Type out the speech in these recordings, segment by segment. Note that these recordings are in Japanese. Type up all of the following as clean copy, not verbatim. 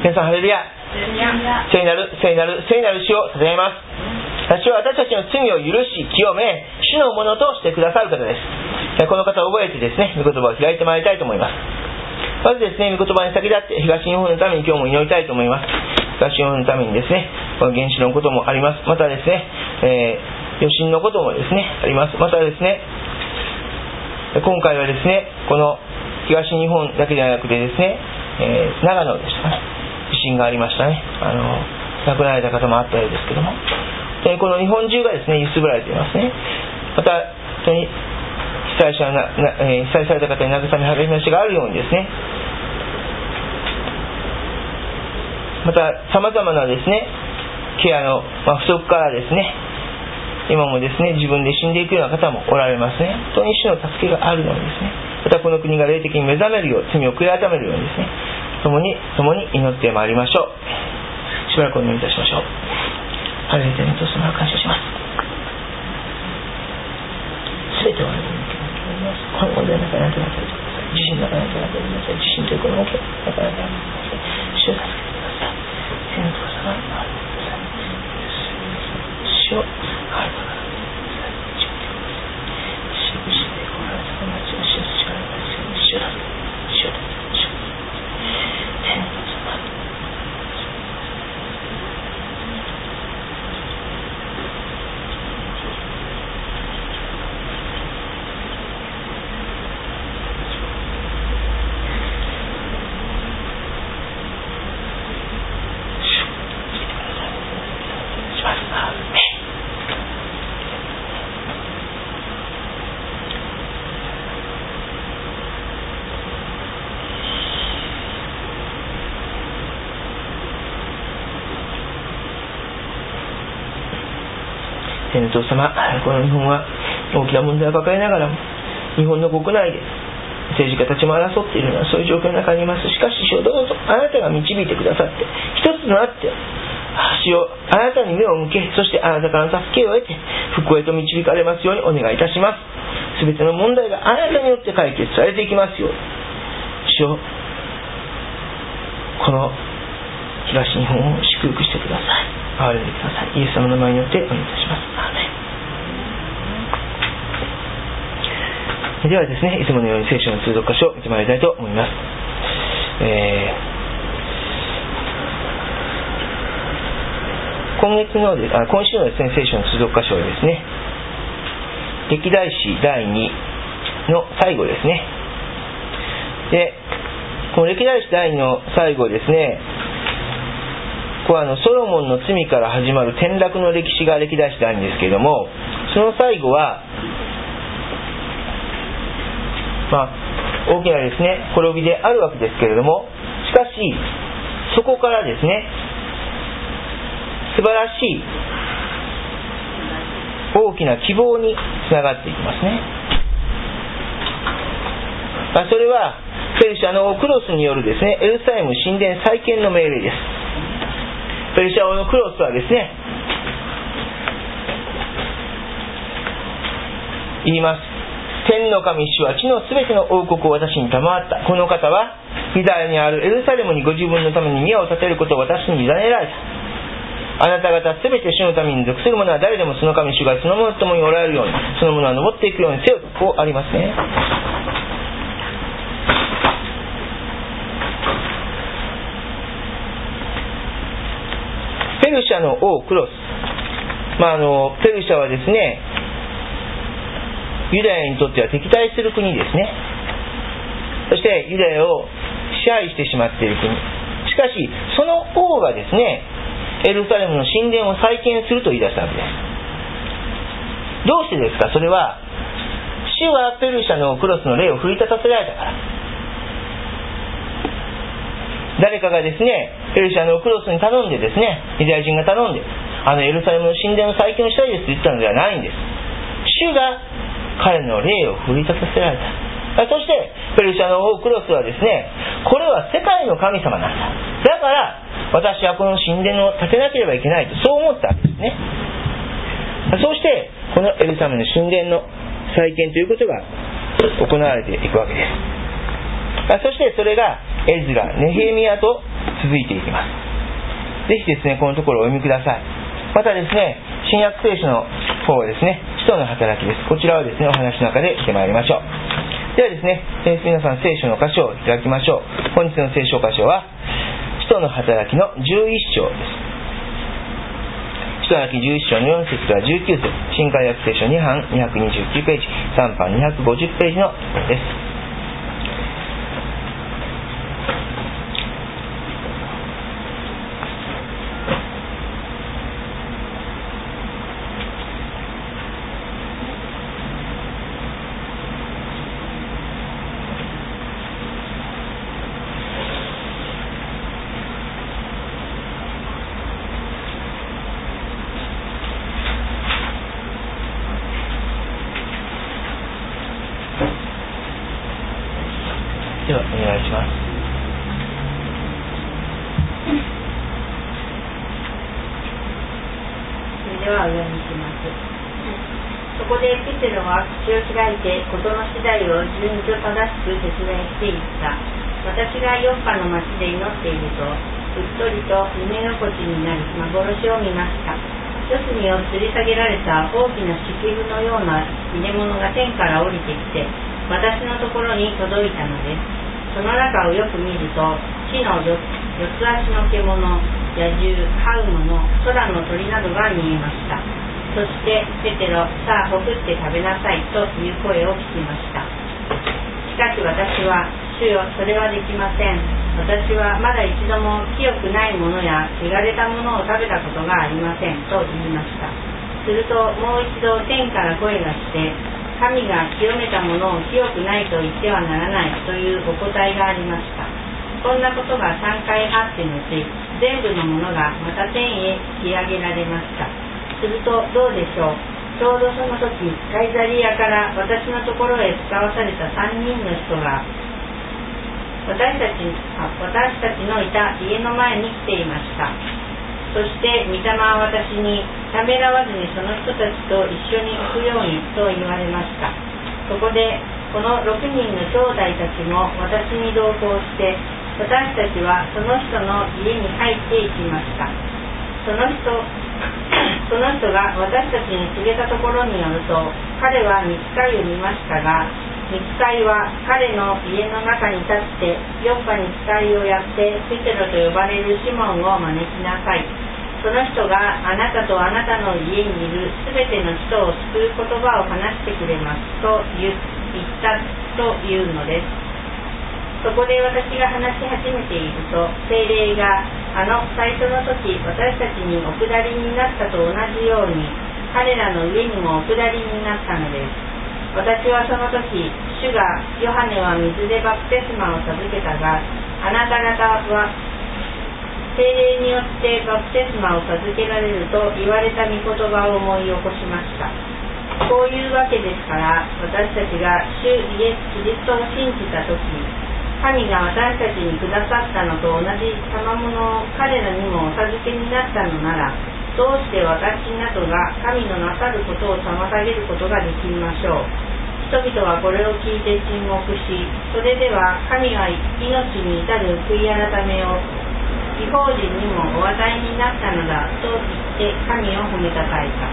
皆さんハレルヤ。聖なる主を称えます。主は私たちの罪を許し清め、主のものとしてくださる方です。この方を覚えてですね、御言葉を開いてまいりたいと思います。まずですね、御言葉に先立って東日本のために今日も祈りたいと思います。東日本のためにですね、この原子炉のこともあります。またですね、余震のこともですねあります。またですね、今回はですね、この東日本だけではなくてですね、長野でしたかね、地震がありましたね。亡くなられた方もあったようですけども、この日本中がですね揺すぶられていますね。また本当に被災された方に慰め励ましがあるようにですね、また様々なですねケアの不足からですね、今もですね自分で死んでいくような方もおられますね。本当に主の助けがあるのにですね、またこの国が霊的に目覚めるよう、罪を悔い改めるようにですね、共に祈ってまいりましょう。しばらくお祈りいたしましょう。ハレルヤにと様を感謝します。すべてをあなたに受けます。この問題の中にあなたが受けてください。地震の中にあなたが受けてください。地震というこの大きな中にあなたが受けてください。主を助けてください。天の父様、あなたください。主をあなたが天の父様、この日本は大きな問題を抱えながらも日本の国内で政治家たちも争っているようなそういう状況の中にいます。しかし主よ、どうぞあなたが導いてくださって一つとなって主よ、あなたに目を向け、そしてあなたからの助けを得て復興へと導かれますようにお願いいたします。すべての問題があなたによって解決されていきますように、主よ、この東日本を祝福してください。憐れんでください。イエス様の名前によってお願いいたします。アーメン。ではですね、いつものように聖書の通読箇所を見てまいりたいと思います。今週のですね、聖書の通読箇所はですね、歴代史第2の最後ですね。で、この歴代史第2の最後ですね、ここはソロモンの罪から始まる転落の歴史が歴代史であるんですけれども、その最後は、大きなですね滅びであるわけですけれども、しかしそこからですね素晴らしい大きな希望につながっていきますね。それはペルシャの王クロスによるですねエルサレム神殿再建の命令です。ペルシャ王のクロスはですね言います。天の神主は地のすべての王国を私に賜った。この方はユダヤにあるエルサレムにご自分のために宮を建てることを私に委ねられた。あなた方すべて主の民に属する者は誰でもその神主がその者と共におられるように、その者は登っていくようにせよとこうありますね。ペルシャの王クロス、ペルシャはですねユダヤにとっては敵対する国ですね。そしてユダヤを支配してしまっている国。しかしその王がですねエルサレムの神殿を再建すると言い出したわけです。どうしてですか。それは主はペルシャのクロスの霊を奮い立たせられたから。誰かがですねペルシャのクロスに頼んでですね、ユダヤ人が頼んでエルサレムの神殿を再建したいですと言ったのではないんです。主が彼の霊を奮い立たせられた。そしてペルシャの王クロスはですね、これは世界の神様なんだ、だから私はこの神殿を建てなければいけないとそう思ったわけですね。そうしてこのエルサレムの神殿の再建ということが行われていくわけです。そしてそれがエズラ、ネヘミヤと続続いていきます。ぜひですねこのところをお読みください。またですね新約聖書の方ですね使徒の働きです。こちらをですねお話の中で見てまいりましょう。ではですね皆さん聖書の箇所を開きましょう。本日の聖書箇所は使徒の働きの11章です。使徒の働き11章の4節から19節、新海訳聖書2版229ページ、3版250ページのです。ではお願いします。 それではお読みします。そこでペテロは口を開いて事の次第を順序正しく説明していった。私がヨッパの町で祈っていると、うっとりと夢心地になり幻を見ました。四隅を吊り下げられた大きな敷布のような入れ物が天から降りてきて、私のところに届いたのです。その中をよく見ると、地の四つ足の獣、野獣、這う者、空の鳥などが見えました。そしてペテロ、さあほふって食べなさいという声を聞きました。しかし私は、主よ、それはできません。私はまだ一度も清くないものや汚れたものを食べたことがありませんと言いました。するともう一度天から声がして、神が清めたものを清くないと言ってはならないというお答えがありました。こんなことが3回あってのち、全部のものがまた天へ引き上げられました。するとどうでしょう。ちょうどその時、カイザリアから私のところへ使わされた3人の人が私たちのいた家の前に来ていました。そして御霊は私にためらわずにその人たちと一緒に行くようにと言われました。そこでこの6人の兄弟たちも私に同行して、私たちはその人の家に入っていきました。その人が私たちに告げたところによると、彼は御使いを見ましたが、御使いは彼の家の中に立ってヨッパに使いをやってペテロと呼ばれるシモンを招きなさい。その人があなたとあなたの家にいるすべての人を救う言葉を話してくれますと言ったというのです。そこで私が話し始めていると、聖霊が最初の時私たちにお下りになったと同じように彼らの上にもお下りになったのです。私はその時、主がヨハネは水でバプテスマを授けたが、あなた方は聖霊によってバプテスマを授けられると言われた御言葉を思い起こしました。こういうわけですから、私たちが主イエス・キリストを信じた時、神が私たちにくださったのと同じ賜物を彼らにもお授けになったのなら、どうして私などが神のなさることを妨げることができましょう。人々はこれを聞いて沈黙し、それでは神は命に至る悔い改めを異邦人にもお与えになったのだと言って神を褒めたたえた。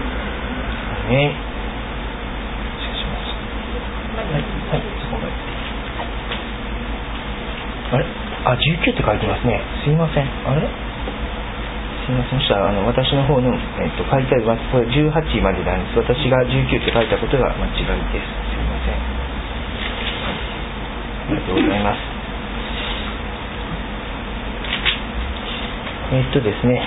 あれ19って書いてますね。すいません。すいません。そしたら私の方の、書いてあるこれ18までなんです。私が19って書いたことが間違いです。すいません。ありがとうございます。ですね。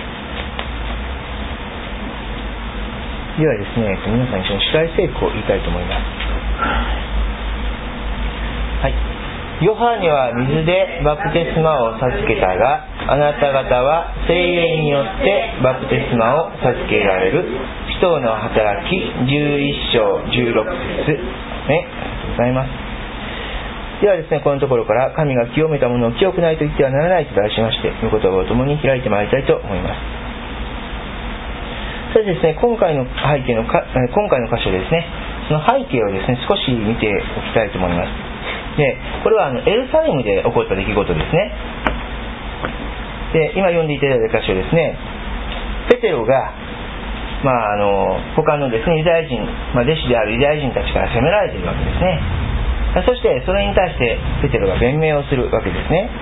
ではですね、皆さん一緒に主題聖句を言いたいと思います。はい。ヨハネは水でバプテスマを授けたが、あなた方は聖霊によってバプテスマを授けられる。使徒の働き11章16節ね。ありがとうございます。ではですね、このところから神が清めたものを清くないと言ってはならないと題しまして、御言葉を共に開いてまいりたいと思います。それでですね、今回の箇所ですね、その背景をですね、少し見ておきたいと思います。で、これはエルサレムで起こった出来事ですね。 で今読んでいただいた箇所ですね、ペテロが、他のですねユダヤ人、弟子であるユダヤ人たちから責められているわけですね。そしてそれに対してペテロが弁明をするわけですね。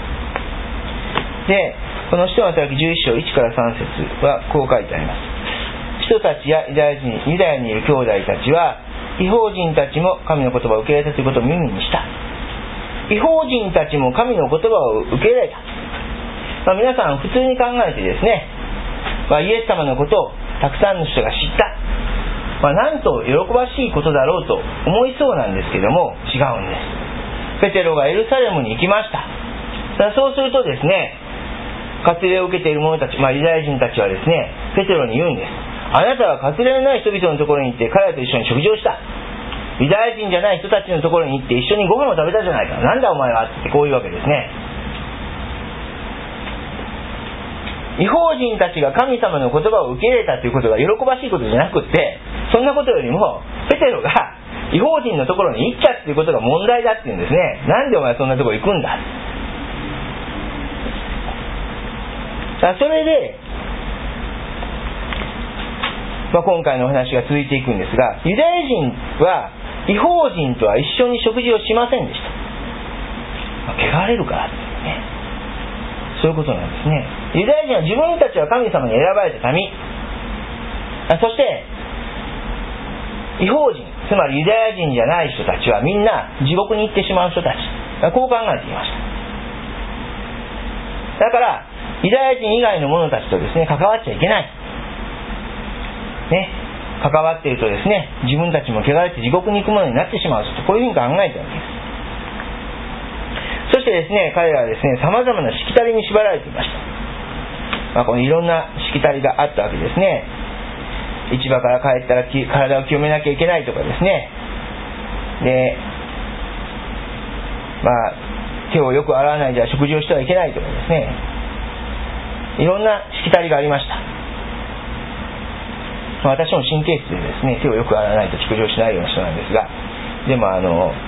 でこの使徒の働き11章1から3節はこう書いてあります。人たちやユダヤにいる兄弟たちは異邦人たちも神の言葉を受け入れたということを耳にした。異邦人たちも神の言葉を受け入れた。皆さん普通に考えてですね、イエス様のことをたくさんの人が知った、なんと喜ばしいことだろうと思いそうなんですけども、違うんです。ペテロがエルサレムに行きました。そうするとですね、割礼を受けている者たち、ユダヤ人たちはですね、ペテロに言うんです。あなたは割礼のない人々のところに行って彼らと一緒に食事をした。ユダヤ人じゃない人たちのところに行って一緒にご飯を食べたじゃないか。なんだお前はってこういうわけですね。異邦人たちが神様の言葉を受け入れたということが喜ばしいことじゃなくって、そんなことよりもペテロが異邦人のところに行っちゃっていうことが問題だっていうんですね。なんでお前そんなところ行くんだ。それで、今回のお話が続いていくんですが、ユダヤ人は異邦人とは一緒に食事をしませんでした。汚れるからってね、そういうことなんですね。ユダヤ人は自分たちは神様に選ばれた民、そして異邦人、つまりユダヤ人じゃない人たちはみんな地獄に行ってしまう人たち、こう考えていました。だからユダヤ人以外の者たちとですね関わっちゃいけないね、関わっているとですね、自分たちも汚れて地獄に行くものになってしまうと、こういうふうに考えたわけです。そしてですね、彼らはですね、様々なしきたりに縛られていました。このいろんなしきたりがあったわけですね。市場から帰ったら体を清めなきゃいけないとかですね。で、手をよく洗わないでは食事をしてはいけないとかですね。いろんなしきたりがありました。私も神経質でですね、手をよく洗わないと食事をしないような人なんですが、でも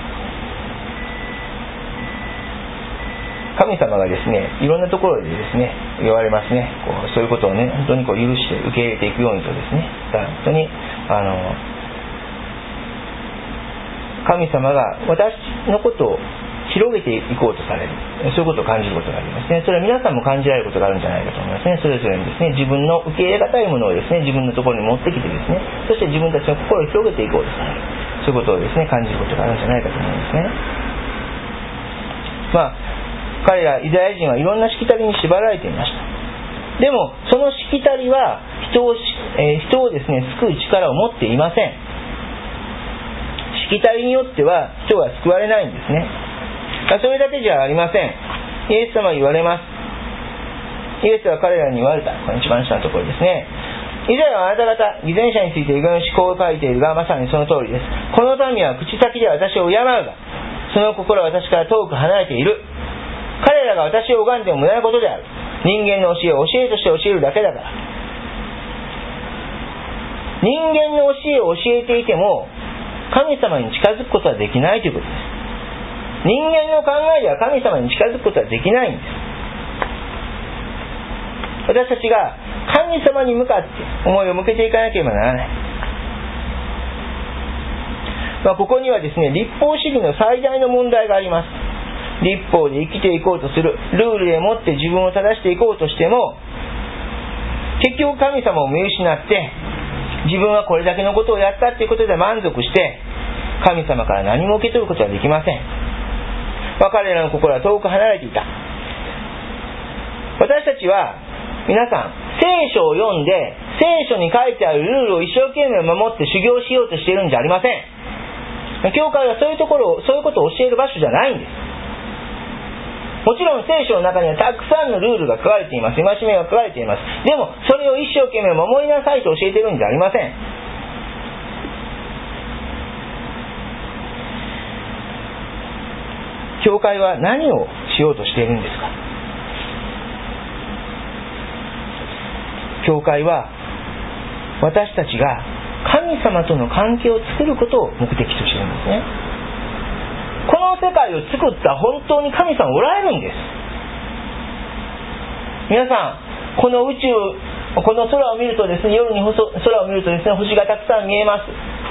神様がですね、いろんなところでですね言われますね。そういうことをね、本当に許して受け入れていくようにとですね、本当に神様が私のことを広げていこうとされる、そういうことを感じることがありますね。それは皆さんも感じられることがあるんじゃないかと思いますね。それぞれにですね、自分の受け入れがたいものをですね、自分のところに持ってきてですね、そして自分たちの心を広げていこうとされる、そういうことをですね感じることがあるんじゃないかと思いますね。彼らユダヤ人はいろんなしきたりに縛られていました。でもそのしきたりは人をですね救う力を持っていません。しきたりによっては人は救われないんですね。それだけじゃありません。イエス様は言われます。イエスは彼らに言われた。この一番下のところですね。以前はあなた方偽善者についていろいろ思考を書いているが、まさにその通りです。この民は口先で私を敬うが、その心は私から遠く離れている。彼らが私を拝んでも無駄なことである。人間の教えを教えとして教えるだけだから。人間の教えを教えていても神様に近づくことはできないということです。人間の考えでは神様に近づくことはできないんです。私たちが神様に向かって思いを向けていかなければならない。ここにはですね、律法主義の最大の問題があります。律法で生きていこうとする、ルールでもって自分を正していこうとしても、結局神様を見失って自分はこれだけのことをやったということで満足して神様から何も受け取ることはできません。彼らの心は遠く離れていた。私たちは皆さん聖書を読んで聖書に書いてあるルールを一生懸命守って修行しようとしているんじゃありません。教会はそういうことを教える場所じゃないんです。もちろん聖書の中にはたくさんのルールが書かれています。戒めが書かれています。でもそれを一生懸命守りなさいと教えているんじゃありません。教会は何をしようとしているんですか。教会は私たちが神様との関係を作ることを目的としているんですね。この世界を作った本当に神様おられるんです。 皆さん、この宇宙、この空を見るとですね、夜に空を見るとですね、星がたくさん見えます。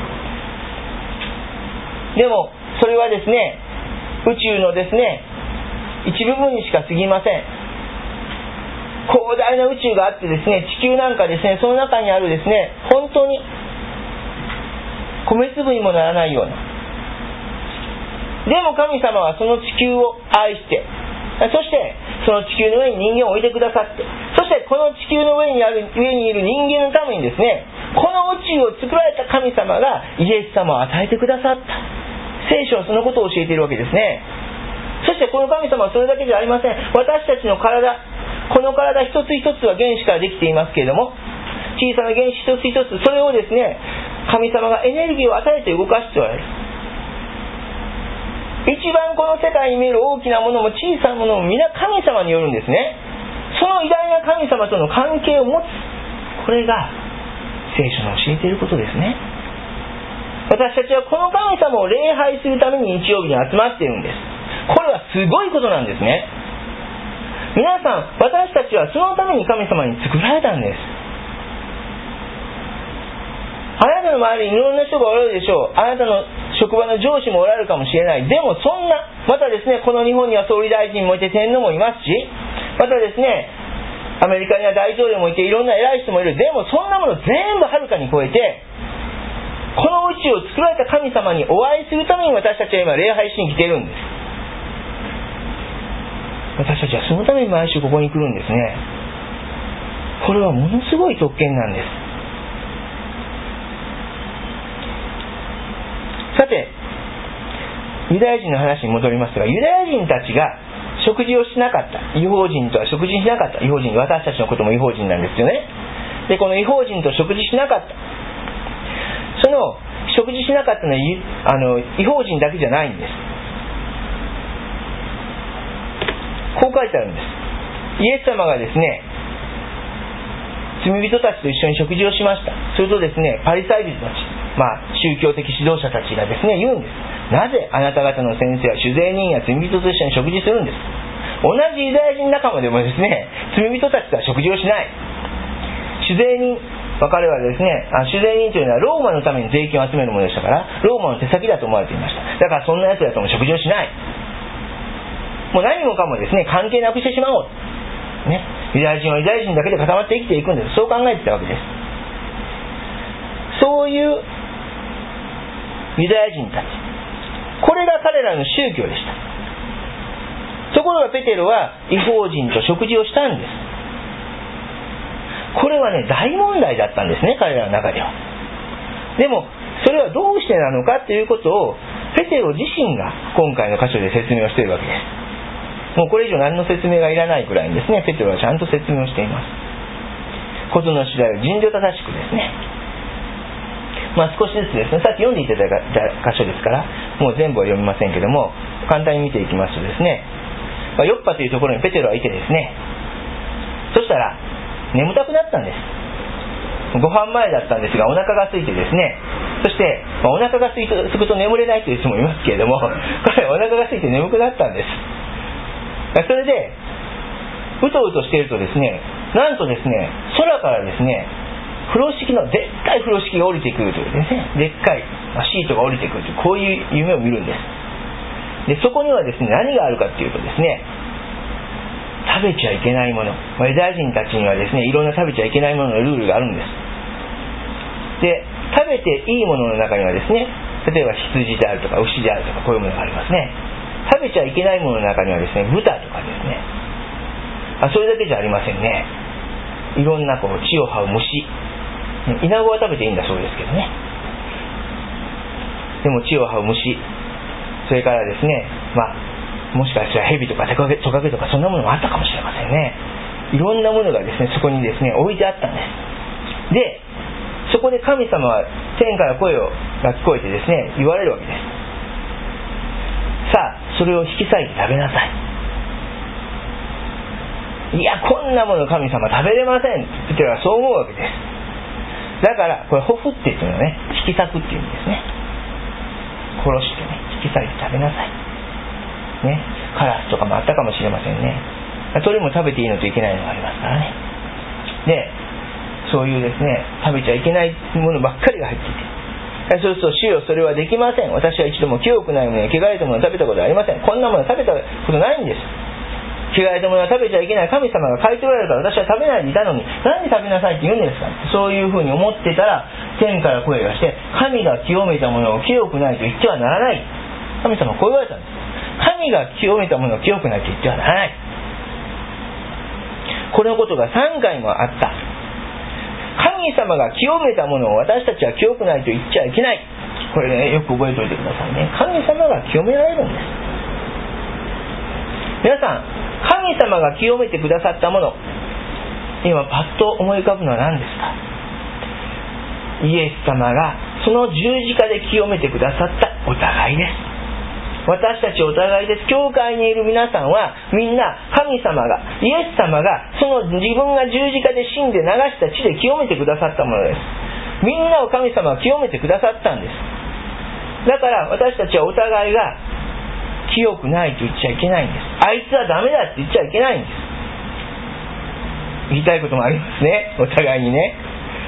でもそれはですね、宇宙のですね、一部分にしか過ぎません。広大な宇宙があってですね、地球なんかですね、その中にあるですね、本当に米粒にもならないような。でも神様はその地球を愛して、そしてその地球の上に人間を置いてくださって、そしてこの地球の上にいる人間のためにですね、この宇宙を作られた神様がイエス様を与えてくださった。聖書はそのことを教えているわけですね。そしてこの神様はそれだけではありません。私たちの体、この体一つ一つは原子からできていますけれども、小さな原子一つ一つ、それをですね、神様がエネルギーを与えて動かしておられる。一番この世界に見える大きなものも小さなものも皆神様によるんですね。その偉大な神様との関係を持つ、これが聖書の教えていることですね。私たちはこの神様を礼拝するために日曜日に集まっているんです。これはすごいことなんですね。皆さん、私たちはそのために神様に作られたんです。あなたの周りにいろんな人がおられるでしょう。あなたの職場の上司もおられるかもしれない。でもそんな、またですね、この日本には総理大臣もいて天皇もいますし、またですね、アメリカには大統領もいていろんな偉い人もいる。でもそんなもの全部はるかに超えて、この宇宙を作られた神様にお会いするために私たちは今礼拝しに来ているんです。私たちはそのために毎週ここに来るんですね。これはものすごい特権なんです。さて、ユダヤ人の話に戻りますが、ユダヤ人たちが食事をしなかった、異邦人とは食事しなかった、異邦人、私たちのことも異邦人なんですよね。で、この異邦人と食事しなかった、その食事しなかったのは異邦人だけじゃないんです。こう書いてあるんです。イエス様がですね、罪人たちと一緒に食事をしました。するとですね、パリサイ人たち、宗教的指導者たちがですね、言うんです。なぜあなた方の先生は酒税人や罪人と一緒に食事するんです。同じユダヤ人仲間でもですね、罪人たちとは食事をしない。酒税人、彼はですね、酒税人というのはローマのために税金を集めるものでしたから、ローマの手先だと思われていました。だからそんな奴らとも食事をしない。もう何もかもですね、関係なくしてしまおう、ね、ユダヤ人はユダヤ人だけで固まって生きていくんです。そう考えていたわけです。そういうユダヤ人たち、これが彼らの宗教でした。ところがペテロは異邦人と食事をしたんです。これはね、大問題だったんですね、彼らの中では。でもそれはどうしてなのかということをペテロ自身が今回の箇所で説明をしているわけです。もうこれ以上何の説明がいらないくらいにですね、ペテロはちゃんと説明をしています。事の次第を順序正しくですね、少しずつですね、さっき読んでいただいた箇所ですからもう全部は読みませんけども、簡単に見ていきますとですね、ヨッパというところにペテロはいてですね、そしたら眠たくなったんです。ご飯前だったんですがお腹が空いてですね、そして、お腹が空くと眠れないという人もいますけれども、彼はお腹が空いて眠くなったんです。それでうとうとしているとですね、なんとですね、空からですね、風呂敷のでっかい風呂敷が降りてくるというですね、でっかいシートが降りてくるという、こういう夢を見るんです。でそこにはですね、何があるかというとですね、食べちゃいけないもの、ユダヤ人たちにはですね、いろんな食べちゃいけないもののルールがあるんです。で食べていいものの中にはですね、例えば羊であるとか牛であるとか、こういうものがありますね。食べちゃいけないものの中にはですね、豚とかですね、それだけじゃありませんね。いろんなこう地を這う虫、イナゴは食べていいんだそうですけどね。でも地を這う虫、それからですね、もしかしたら蛇とかトカゲとかそんなものもあったかもしれませんね。いろんなものがですね、そこにですね置いてあったんです。でそこで神様は天から声が聞こえてですね、言われるわけです。さあそれを引き裂いて食べなさい。いや、こんなもの神様食べれませんって言ってるから、そう思うわけです。だからこれホフっていうのはね、引き裂くっていうんですね。殺してね、引き裂いて食べなさいね。カラスとかもあったかもしれませんね。 鳥も食べていいのといけないのがありますからね。で、そういうですね、食べちゃいけないものばっかりが入っていて、そうすると、主よそれはできません。私は一度も清くないものや汚れたものを食べたことはありません。こんなもの食べたことないんです。汚れたものは食べちゃいけない。神様が書いておられるから私は食べないでいたのに、何で食べなさいって言うんですか。そういうふうに思ってたら、天から声がして、神が清めたものを清くないと言ってはならない。神様はこう言われたんです。神が清めたものを清くないと言ってはならない。このことが3回もあった。神様が清めたものを私たちは清くないと言っちゃいけない。これね、よく覚えておいてくださいね。神様が清められるんです。皆さん、神様が清めてくださったもの、今パッと思い浮かぶのは何ですか。イエス様がその十字架で清めてくださったお互いです。私たちお互いです。教会にいる皆さんはみんな神様が、イエス様がその自分が十字架で死んで流した血で清めてくださったものです。みんなを神様は清めてくださったんです。だから私たちはお互いが清くないと言っちゃいけないんです。あいつはダメだって言っちゃいけないんです。言いたいこともありますね、お互いにね。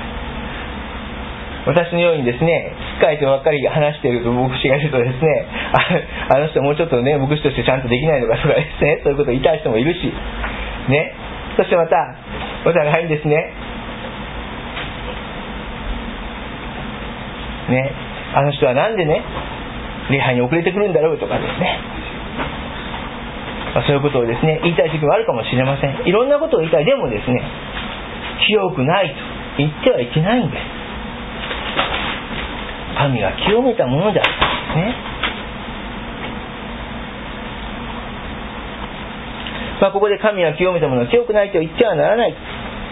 私のようにですね、つっかえてばっかり話していると牧師がいるとですね、あの人もうちょっとね、牧師としてちゃんとできないのかとかですね、そういうことを言いたい人もいるしね。そしてまたお互いにですね、あの人はなんでね礼拝に遅れてくるんだろうとかですね、そういうことをですね言いたい時もあるかもしれません。いろんなことを言いたい。でもですね、清くないと言ってはいけないんです。神が清めたものであるんですね。ここで神が清めたものを清くないと言ってはならない。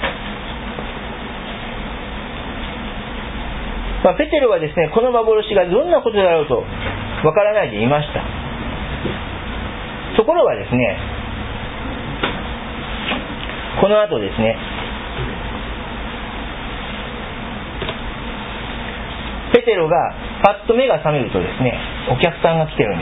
ペテロはですね、この幻がどんなことだろうとわからないで言いました。ところがですね、この後ですね、ペテロがパッと目が覚めるとですね、お客さんが来てるんです。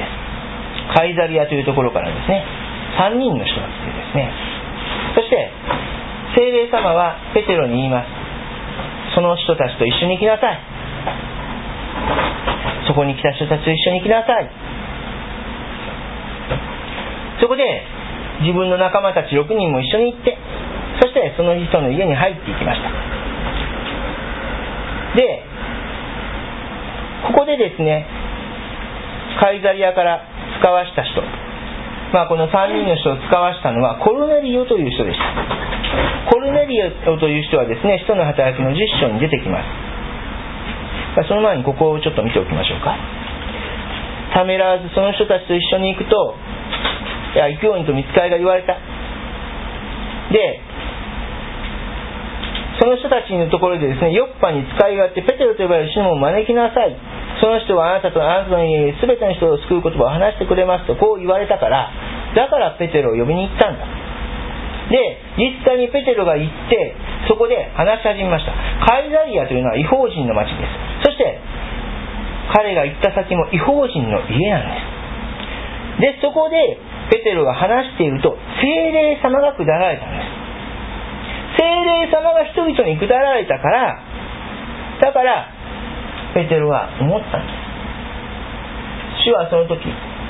カイザリアというところからですね、3人の人が来てですね、そして聖霊様はペテロに言います。その人たちと一緒に行きなさい。そこに来た人たちと一緒に行きなさい。そこで自分の仲間たち6人も一緒に行って、そしてその人の家に入っていきました。で、ここでですね、カイザリアから使わした人、この3人の人を使わしたのはコルネリオという人でした。コルネリオという人はですね、使徒の働きの10章に出てきます。その前にここをちょっと見ておきましょうか。ためらわずその人たちと一緒に行くと、行くようにと御使いが言われた。で、その人たちのところでですね、ヨッパに使いがあってペテロと呼ばれるシモンを招きなさい。その人はあなたとあなたの家に全ての人を救う言葉を話してくれますとこう言われたから、だからペテロを呼びに行ったんだ。で、実際にペテロが行ってそこで話し始めました。カイザリアというのは異邦人の町です。そして彼が行った先も異邦人の家なんです。で、そこでペテロが話していると聖霊様が下られたんです。聖霊様が人々に下られたから、だからペテロは思ったんです。私はその時、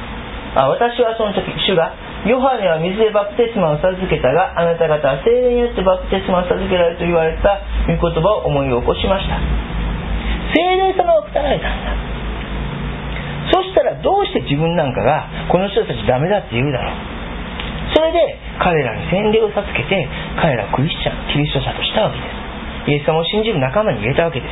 主がヨハネは水でバプテスマを授けたが、あなた方は聖霊によってバプテスマを授けられると言われた御言葉を思い起こしました。聖霊様が下られたんだ。そしたらどうして自分なんかがこの人たちダメだって言うだろう。それで彼らに洗礼を授けて、彼らをキリスト者としたわけです。イエス様を信じる仲間に入れたわけです。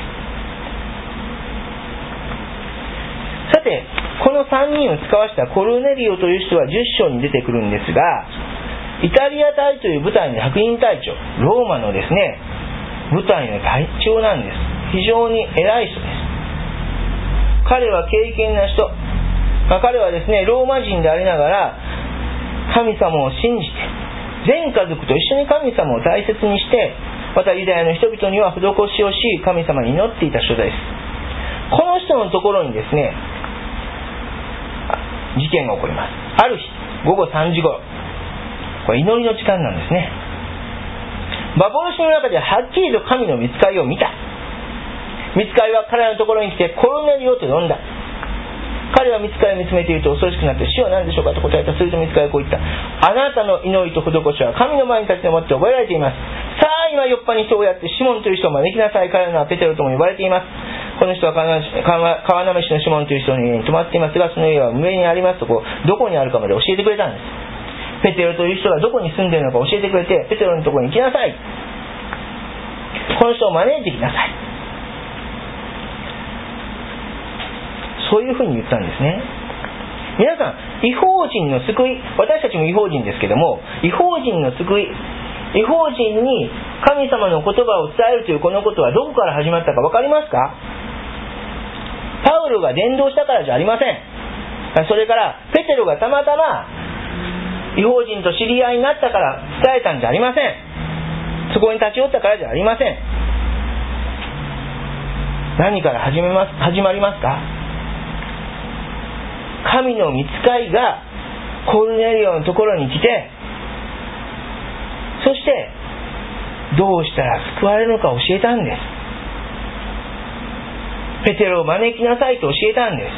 さて、この3人を使わしたコルネリオという人は10章に出てくるんですが、イタリア隊という部隊の百人隊長、ローマのですね、部隊の隊長なんです。非常に偉い人です。彼は敬虔な人、彼はですね、ローマ人でありながら神様を信じて全家族と一緒に神様を大切にして、またユダヤの人々には施しをし神様に祈っていた人です。この人のところにですね、事件が起こります。ある日午後3時頃、 これ祈りの時間なんですね。幻の中ではっきりと神の御使いを見た。御使いは彼らのところに来てコルネリオと呼んだ。彼は御使いを見つめていると恐ろしくなって、主は何でしょうかと答えた。すると御使いはこう言った。あなたの祈りと施しは神の前に立ち止まって覚えられています。さあ今ヨッパに人をやってシモンという人を招きなさい。彼の名はペテロとも呼ばれています。この人は川なめしのシモンという人の家に泊まっていますが、その家は上にありますとどこにあるかまで教えてくれたんです。ペテロという人がどこに住んでいるのか教えてくれて、ペテロのところに行きなさい。この人を招いてきなさい。そういうふうに言ったんですね。皆さん、異邦人の救い、私たちも異邦人ですけども、異邦人の救い、異邦人に神様の言葉を伝えるというこのことはどこから始まったか分かりますか？パウロが伝道したからじゃありません。それからペテロがたまたま異邦人と知り合いになったから伝えたんじゃありません。そこに立ち寄ったからじゃありません。何から始まりますか？神の御使いがコルネリオのところに来て、そしてどうしたら救われるのか教えたんです。ペテロを招きなさいと教えたんです。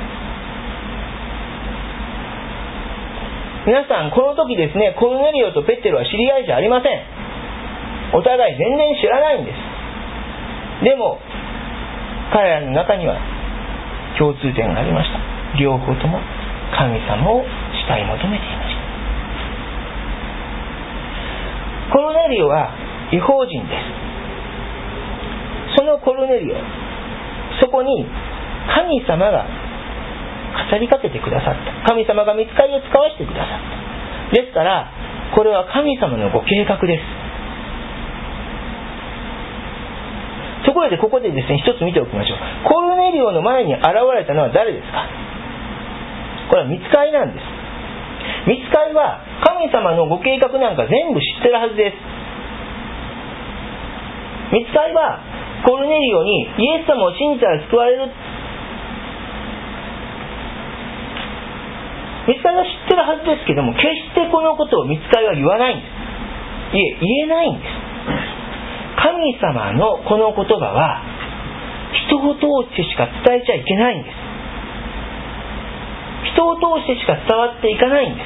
皆さん、この時ですね、コルネリオとペテロは知り合いじゃありません。お互い全然知らないんです。でも彼らの中には共通点がありました。両方とも神様を慕い求めていました。コルネリオは異邦人です。そのコルネリオ、そこに神様が語りかけてくださった。神様が御使いを使わせてくださった。ですからこれは神様のご計画です。ところでここでですね、一つ見ておきましょう。コルネリオの前に現れたのは誰ですか？これは御使いなんです。御使いは神様のご計画なんか全部知ってるはずです。御使いはコルネリオにイエス様を信じたら救われる。御使いは知ってるはずですけども、決してこのことを御使いは言わないんです。言えないんです。神様のこの言葉は人を通してしか伝えちゃいけないんです。人を通してしか伝わっていかないんです。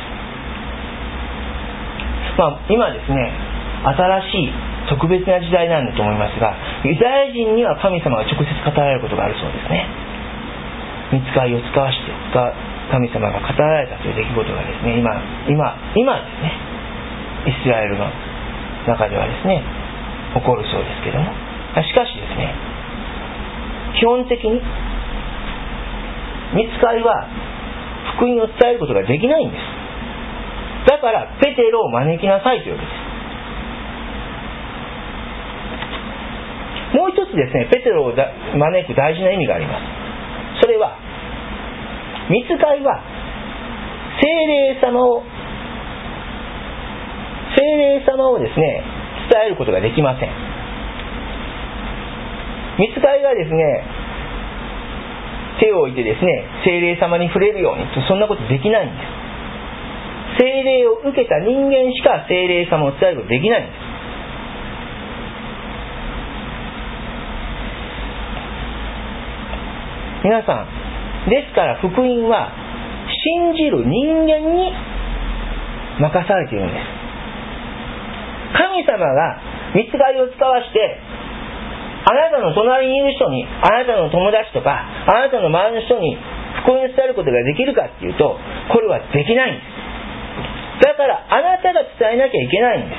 今ですね、新しい特別な時代なんだと思いますが、ユダヤ人には神様が直接語られることがあるそうですね。御使いを使わして神様が語られたという出来事がですね、今ですね、イスラエルの中ではですね起こるそうですけども、しかしですね、基本的に御使いは福音を伝えることができないんです。だからペテロを招きなさいというわけです。もう一つですね、ペテロを招く大事な意味があります。それは御使いは聖霊様をですね伝えることができません。御使いがですね手を置いてですね聖霊様に触れるようにと、そんなことできないんです。聖霊を受けた人間しか聖霊様を伝えることができないんです。皆さん、ですから福音は信じる人間に任されているんです。神様が御使いを使わしてあなたの隣にいる人に、あなたの友達とかあなたの周りの人に福音を伝えることができるかっていうと、これはできないんです。だからあなたが伝えなきゃいけないんです。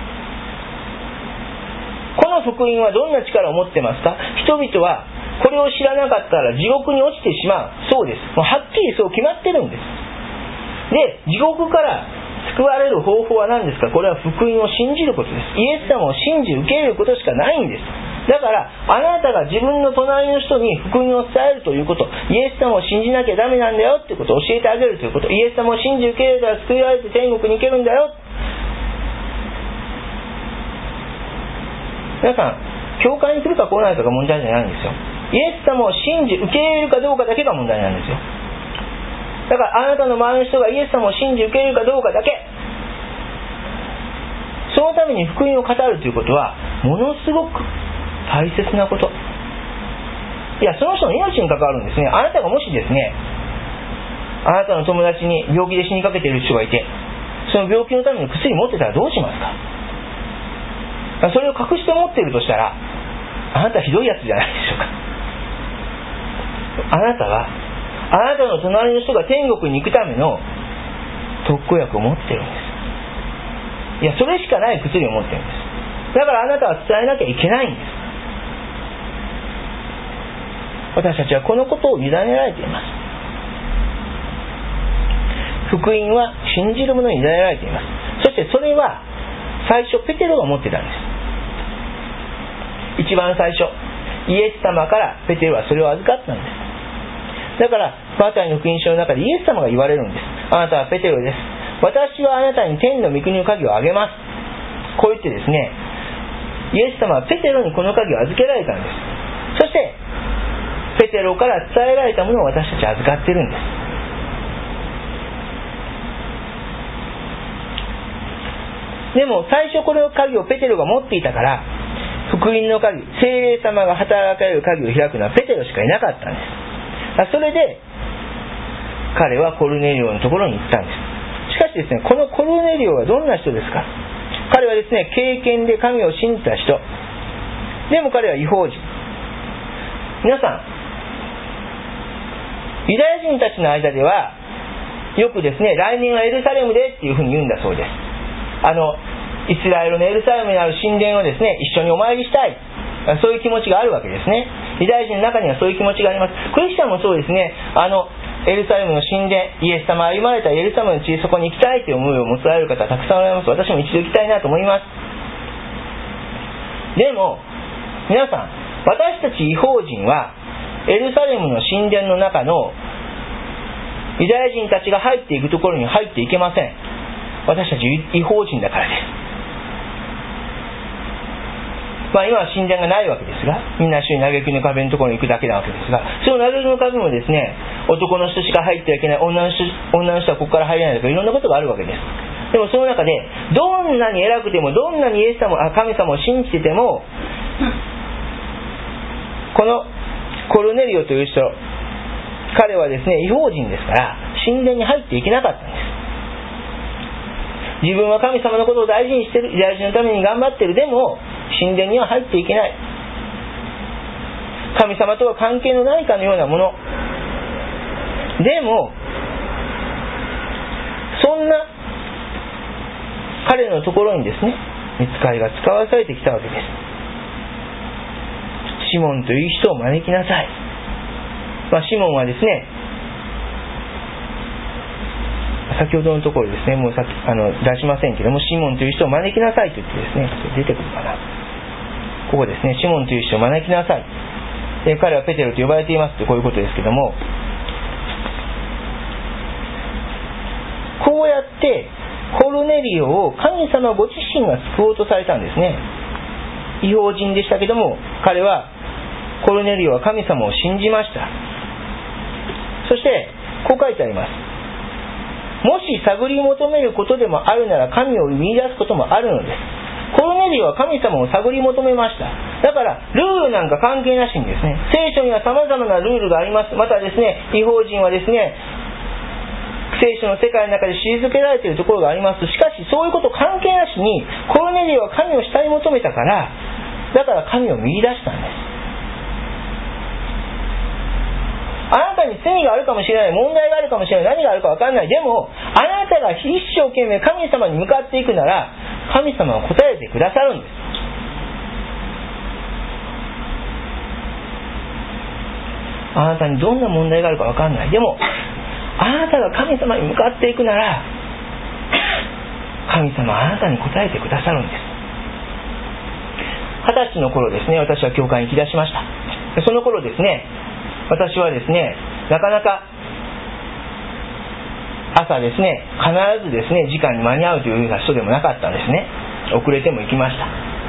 この福音はどんな力を持ってますか？人々はこれを知らなかったら地獄に落ちてしまう。そうです。もうはっきりそう決まってるんです。で、地獄から救われる方法は何ですか？これは福音を信じることです。イエス様を信じ受け入れることしかないんです。だからあなたが自分の隣の人に福音を伝えるということ、イエス様を信じなきゃダメなんだよっていうことを教えてあげるということ、イエス様を信じ受け入れたら救われて天国に行けるんだよ。皆さん、教会に来るか来ないかが問題じゃないんですよ。イエス様を信じ受け入れるかどうかだけが問題なんですよ。だからあなたの周りの人がイエス様を信じ受け入れるかどうかだけ。 そのために福音を語るということはものすごく大切なこと。いや、その人の命に関わるんですね。あなたがもしですね、あなたの友達に病気で死にかけている人がいて、その病気のための薬持ってたらどうしますか。それを隠して持っているとしたら、あなたひどいやつじゃないでしょうか。あなたはあなたの隣の人が天国に行くための特効薬を持ってるんです。いや、それしかない薬を持ってるんです。だからあなたは伝えなきゃいけないんです。私たちはこのことを委ねられています。福音は信じる者に委ねられています。そしてそれは最初ペテロが持ってたんです。一番最初イエス様からペテロはそれを預かったんです。だからマタイの福音書の中でイエス様が言われるんです。あなたはペテロです。私はあなたに天の御国の鍵をあげます。こう言ってですね、イエス様はペテロにこの鍵を預けられたんです。そしてペテロから伝えられたものを私たちは預かっているんです。でも最初この鍵をペテロが持っていたから、福音の鍵、聖霊様が働かれる鍵を開くのはペテロしかいなかったんです。それで彼はコルネリオのところに行ったんです。しかしですね、このコルネリオはどんな人ですか。彼はですね、敬虔で神を信じた人。でも彼は異邦人。皆さん、ユダヤ人たちの間ではよくですね、来年はエルサレムでっていうふうに言うんだそうです。イスラエルのエルサレムにある神殿をですね、一緒にお参りしたい、そういう気持ちがあるわけですね。ユダヤ人の中にはそういう気持ちがあります。クリスチャンもそうですね。エルサレムの神殿、イエス様歩まれたエルサレムの地、そこに行きたいという思いを持たれる方たくさんおられます。私も一度行きたいなと思います。でも皆さん、私たち異邦人はエルサレムの神殿の中のユダヤ人たちが入っていくところに入っていけません。私たち異邦人だからです。今は神殿がないわけですが、みんな一緒に嘆きの壁のところに行くだけなわけですが、その嘆きの壁もですね、男の人しか入ってはいけない、女の人はここから入れないとか、いろんなことがあるわけです。でもその中でどんなに偉くても、どんなにイエス様、神様を信じてても、このコルネリオという人、彼はですね、異邦人ですから神殿に入っていけなかったんです。自分は神様のことを大事にしている、ユダヤ人のために頑張っている。でも神殿には入っていけない。神様とは関係のないかのようなもの。でもそんな彼のところにですね、御使いが使わされてきたわけです。シモンという人を招きなさい。シモンはですね、先ほどのところですね、もう出しませんけども、シモンという人を招きなさいと言ってですね、出てくるかな。ここですね、シモンという人を招きなさい。で、彼はペテロと呼ばれていますと、こういうことですけども、こうやってコルネリオを神様ご自身が救おうとされたんですね。異邦人でしたけども、彼はコルネリオは神様を信じました。そしてこう書いてあります。もし探り求めることでもあるなら神を見出すこともあるのです。コルネリオは神様を探り求めました。だからルールなんか関係なしにですね、聖書には様々なルールがあります。またですね、異邦人はですね、聖書の世界の中で退けられているところがあります。しかしそういうこと関係なしにコルネリオは神を慕い求めたから、だから神を見出したんです。あなたに罪があるかもしれない、問題があるかもしれない、何があるか分からない。でもあなたが一生懸命神様に向かっていくなら、神様は答えてくださるんです。あなたにどんな問題があるか分からない。でもあなたが神様に向かっていくなら、神様はあなたに答えてくださるんです。20歳の頃ですね、私は教会に行き出しました。その頃ですね、私はですね、なかなか朝ですね、必ずですね、時間に間に合うというような人でもなかったんですね。遅れても行きました。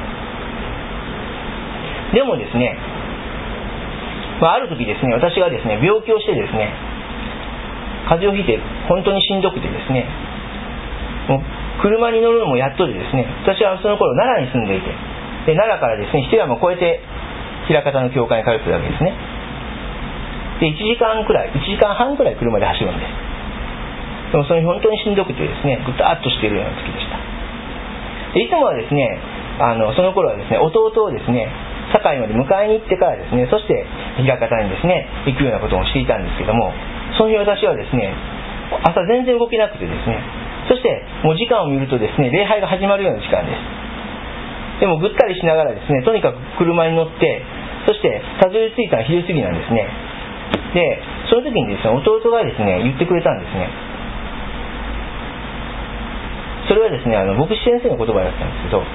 でもですね、ある時ですね、私がですね、病気をしてですね、風邪をひいて本当にしんどくてですね、もう車に乗るのもやっとでですね、私はその頃奈良に住んでいて、で奈良からですね一山越えて枚方の教会に通ってたわけですね。で1時間半くらい車で走るんです。でもその日本当にしんどくてですね、ぐたっとしているような時でした。でいつもはですね、その頃はですね、弟をですね堺まで迎えに行ってからですね、そして枚方にですね行くようなことをしていたんですけども、その日私はですね、朝全然動けなくてですね、そしてもう時間を見るとですね、礼拝が始まるような時間です。でもぐったりしながらですね、とにかく車に乗って、そしてたどり着いたのは昼過ぎなんですね。でその時にですね、弟がですね言ってくれたんですね。それはですね、牧師先生の言葉だったんですけど、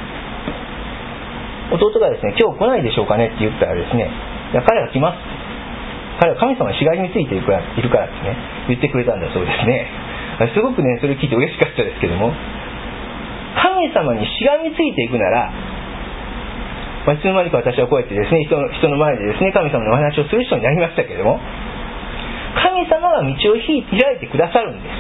弟がですね、今日来ないでしょうかねって言ったらですね、いや彼は来ます、彼は神様にしがみついているからですね言ってくれたんだそうですね。すごくねそれを聞いて嬉しかったですけども、神様にしがみついていくなら、いつの間にか私はこうやってですね、人の前でですね神様のお話をする人になりましたけれども、神様が道を開いてくださるんです。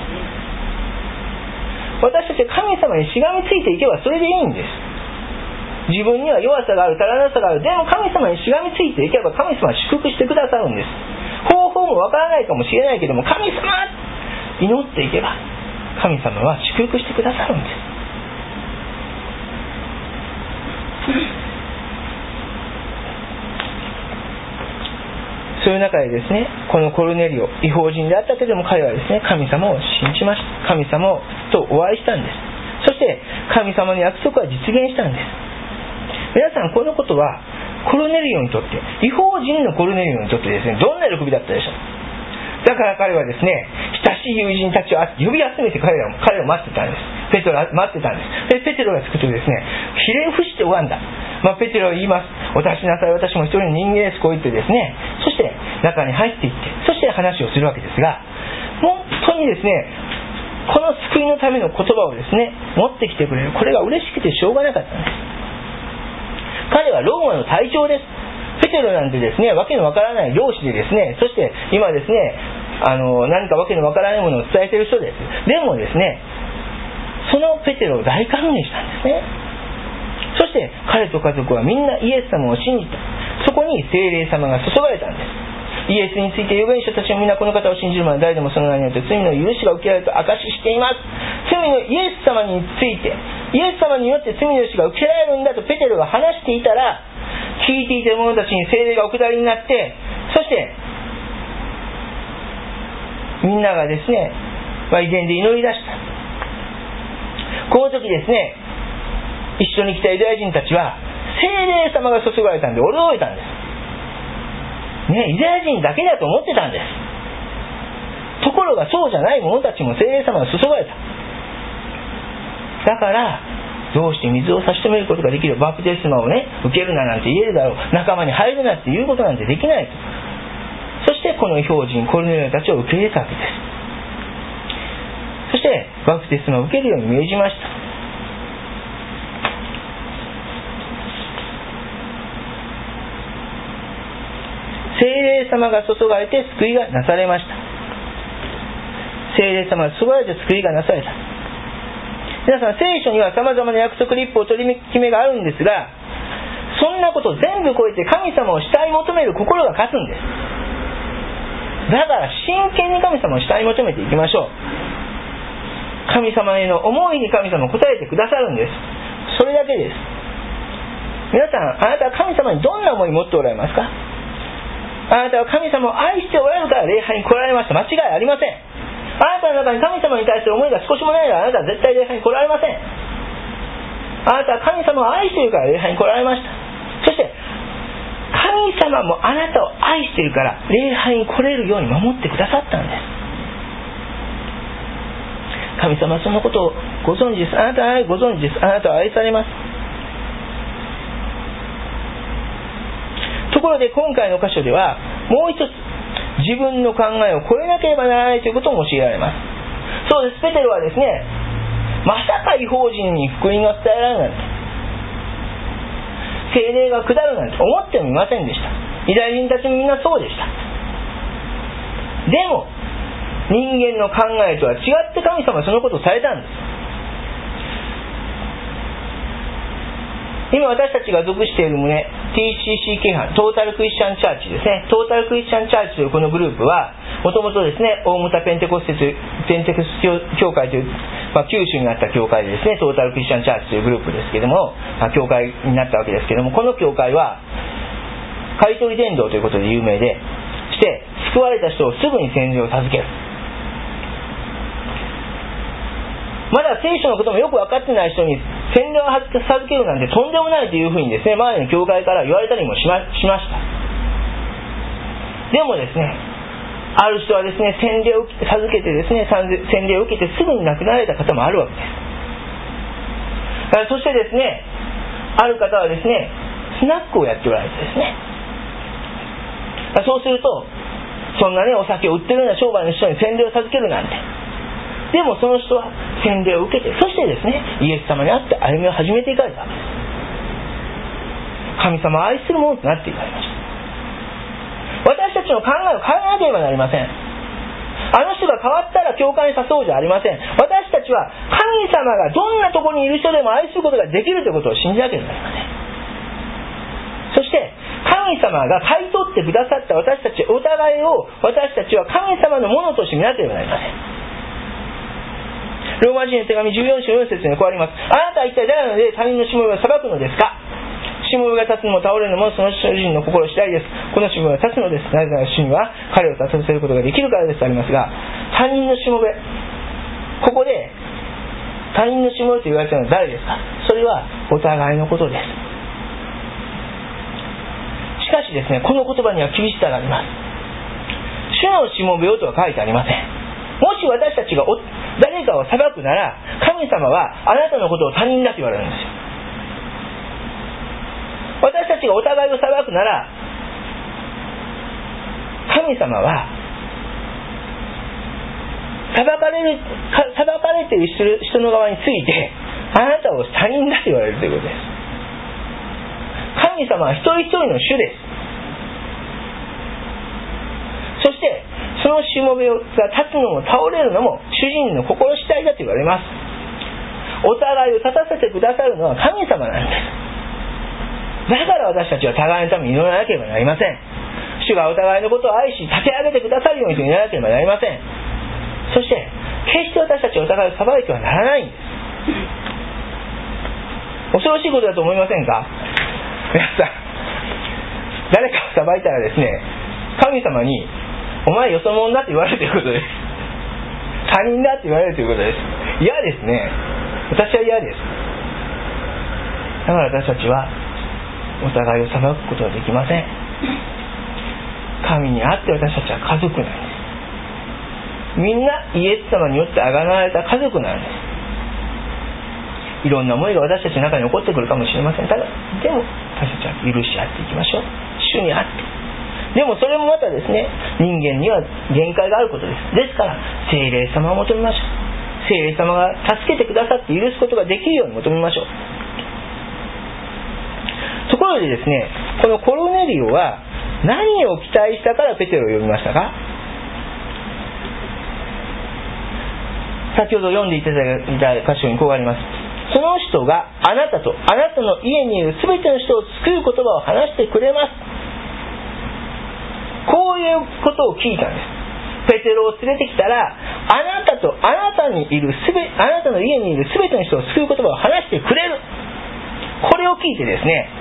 私たちは神様にしがみついていけばそれでいいんです。自分には弱さがある、足らなさがある、でも神様にしがみついていけば神様は祝福してくださるんです。方法もわからないかもしれないけども、神様祈っていけば神様は祝福してくださるんです。そういう中でですね、このコルネリオ、異邦人であったけれども彼はですね、神様を信じました。神様とお会いしたんです。そして神様の約束は実現したんです。皆さん、このことはコルネリオにとって、異邦人のコルネリオにとってですね、どんな喜びだったでしょう。だから彼はですね、親しい友人たちを呼び集めて彼を待ってたんです。ペテロが待ってたんです。でペテロが着くとですね、ひれ伏して拝んだ。ペテロは言います。お立ちなさい、私も一人の人間です。こう言ってですね、そして中に入っていって、そして話をするわけですが、本当にですね、この救いのための言葉をですね持ってきてくれる、これが嬉しくてしょうがなかったんです。彼はローマの隊長です。ペテロなんてですね、わけのわからない漁師でですね、そして今ですね、何かわけのわからないものを伝えている人です。でもですね、そのペテロを大歓迎したんですね。そして彼と家族はみんなイエス様を信じた。そこに聖霊様が注がれたんです。イエスについて預言者たちもみんなこの方を信じる者は誰でもその名によって罪の許しが受けられると証ししています。罪のイエス様について、イエス様によって罪の許しが受けられるんだとペテロが話していたら、聞いていた者たちに聖霊がお下りになって、そしてみんながですね、遺伝で祈り出した。この時ですね、一緒に来たユダヤ人たちは聖霊様が注がれたんで驚いたんですね。ユダヤ人だけだと思ってたんです。ところがそうじゃない者たちも聖霊様が注がれた。だからどうして水を差し止めることができる、バプテスマをね受けるななんて言えるだろう、仲間に入るなっていうことなんてできないと。そしてこの異邦人コルネリオたちを受け入れたわけです。そしてバプテスマを受けるように命じました。聖霊様が注がれて救いがなされました。聖霊様が注がれて救いがなされた。皆さん、聖書には様々な約束立法取り決めがあるんですが、そんなこと全部超えて神様を慕い求める心が勝つんです。だから真剣に神様を慕い求めていきましょう。神様への思いに神様を応えてくださるんです。それだけです。皆さん、あなたは神様にどんな思いを持っておられますか？あなたは神様を愛しておられるから礼拝に来られました。間違いありません。あなたの中に神様に対する思いが少しもないなら、あなたは絶対礼拝に来られません。あなたは神様を愛しているから礼拝に来られました。そして神様もあなたを愛しているから礼拝に来れるように守ってくださったんです。神様はそのことをご存知です。あなたはご存知です。あなたは愛されます。ところで今回の箇所ではもう一つ自分の考えを超えなければならないということも教えられます。そうです。ペテロはですね、まさか異邦人に福音が伝えられるなんて、聖霊が下るなんて思ってもいませんでした。ユダヤ人たちもみんなそうでした。でも人間の考えとは違って神様はそのことをされたんです。 今私たちが属している旨 TCC 規範トータルクリスチャンチャーチですね。トータルクリスチャンチャーチというこのグループはもともとですね、大牟田ペンテコステ教会という、九州になった教会でですね、トータルクリスチャンチャーチというグループですけども、教会になったわけですけども、この教会は買取伝道ということで有名でして救われた人をすぐに洗礼を授ける。まだ聖書のこともよく分かってない人に洗礼を授けるなんてとんでもないというふうにですね、周りの教会から言われたりもしました。でもですね、ある人はですね、洗礼を授けてですね、洗礼を受けてすぐに亡くなられた方もあるわけです。そしてですね、ある方はですね、スナックをやっておられてですね、そうするとそんなね、お酒を売ってるような商売の人に洗礼を授けるなんて、でもその人は洗礼を受けて、そしてですね、イエス様に会って歩みを始めていかれたわけです。神様を愛する者となっていかれました。私たちの考えを変えなければなりません。あの人が変わったら教会に誘うじゃありません。私たちは神様がどんなところにいる人でも愛することができるということを信じなければなりません。そして神様が買い取ってくださった私たちお互いを、私たちは神様のものとして見なければなりません。ローマ人の手紙14章4節にこうあります。あなたは一体誰なので他人のしもべを裁くのですか。しもべが立つのも倒れるのもその主人の心次第です。このしもべが立つのです。なぜなら主には彼を立たせることができるからですとありますが、他人のしもべ、ここで他人のしもべと言われたのは誰ですか。それはお互いのことです。しかしですね、この言葉には厳しさがあります。主のしもべよとは書いてありません。もし私たちが誰かを裁くなら、神様はあなたのことを他人だと言われるんですよ。私たちがお互いを裁くなら、神様は裁かれている人の側について、あなたを他人だと言われるということです。神様は一人一人の主です。そしてそのしもべが立つのも倒れるのも主人の心次第だと言われます。お互いを立たせてくださるのは神様なんです。だから私たちは互いのために祈らなければなりません。主がお互いのことを愛し立て上げてくださるようにと祈らなければなりません。そして決して私たちはお互いを裁いてはならないんです。恐ろしいことだと思いませんか。皆さん、誰かを裁いたらですね、神様にお前よそ者だと言われるということです。他人だと言われるということです。嫌ですね。私は嫌です。だから私たちはお互いを裁くことはできません。神にあって私たちは家族なんです。みんなイエス様によってあがなわれた家族なんです。いろんな思いが私たちの中に起こってくるかもしれません。ただでも私たちは許し合っていきましょう。主にあって。でもそれもまたですね、人間には限界があることです。ですから聖霊様を求めましょう。聖霊様が助けてくださって許すことができるように求めましょう。ところでですね、このコルネリオは何を期待したからペテロを呼びましたか。先ほど読んでいただいた箇所にこうあります。その人があなたとあなたの家にいるすべての人を救う言葉を話してくれます。こういうことを聞いたんです。ペテロを連れてきたら、あなたとあなたの家にいるすべての人を救う言葉を話してくれる。これを聞いてですね、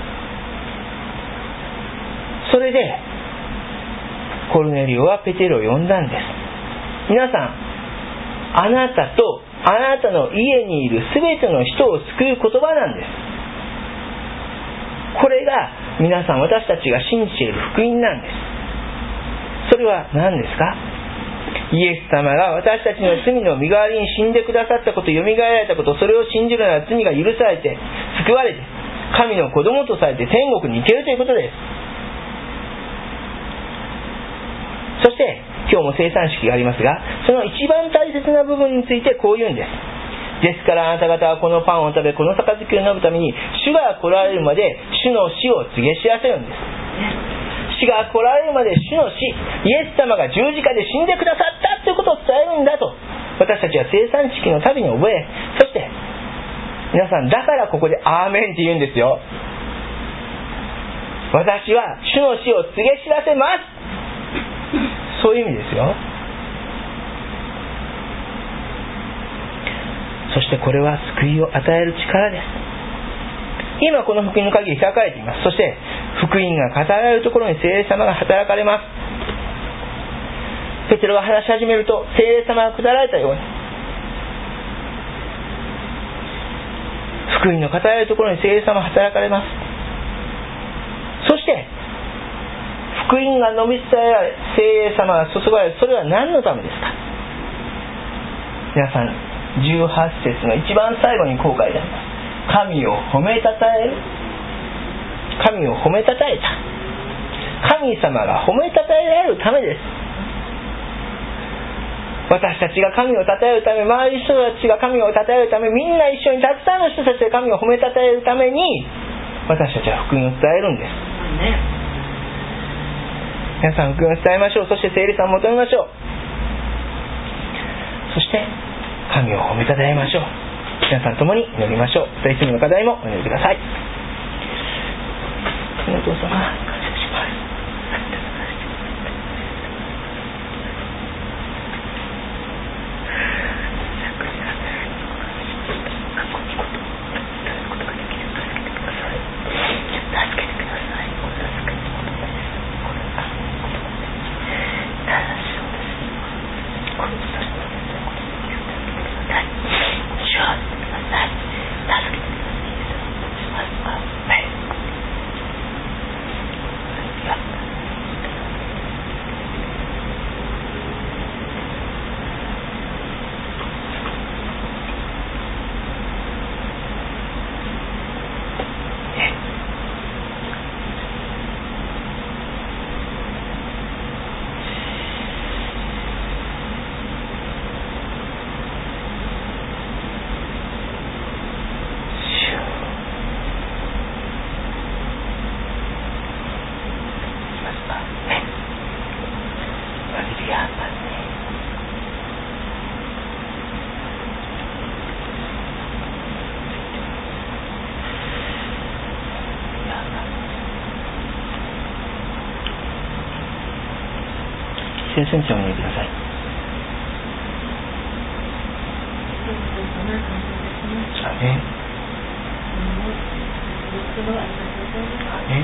それでコルネリオはペテロを呼んだんです。皆さん、あなたとあなたの家にいるすべての人を救う言葉なんです。これが皆さん、私たちが信じている福音なんです。それは何ですか。イエス様が私たちの罪の身代わりに死んでくださったこと、よみがえられたこと、それを信じるなら罪が許されて救われて神の子供とされて天国に行けるということです。そして今日も生産式がありますが、その一番大切な部分についてこう言うんです。ですからあなた方はこのパンを食べ、この杯を飲むために主が来られるまで主の死を告げ知らせるんです。主が来られるまで主の死、イエス様が十字架で死んでくださったということを伝えるんだと、私たちは生産式のたびに覚え、そして皆さん、だからここでアーメンって言うんですよ。私は主の死を告げ知らせます。そういう意味ですよ。そしてこれは救いを与える力です。今この福音の鍵が開かれています。そして福音が語られるところに聖霊様が働かれます。ペテロが話し始めると聖霊様が下られたように、福音の語られるところに聖霊様が働かれます。そして福音が述べ伝えられ、聖霊様が注がれる。それは何のためですか。皆さん、18節の一番最後にこう書いてあります。神を褒めたたえる。神を褒めたたえた。神様が褒めたたえられるためです。私たちが神をたたえるため、周りの人たちが神をたたえるため、みんな一緒にたくさんの人たちで神を褒めたたえるために、私たちは福音を伝えるんです。皆さん、福音を伝えましょう。そして聖霊さんを求めましょう。そして神を褒めたたえましょう。皆さん共に祈りましょう。いつもの課題もお祈りください。お父様、感謝します。先生にお願いください。アメン。アメン。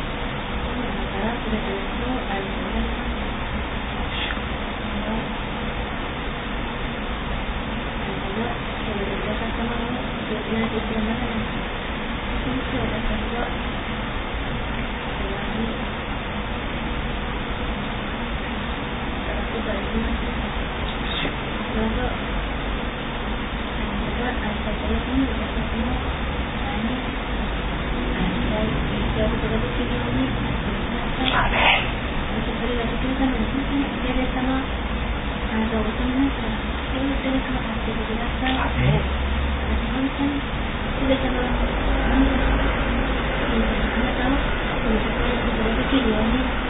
あなたを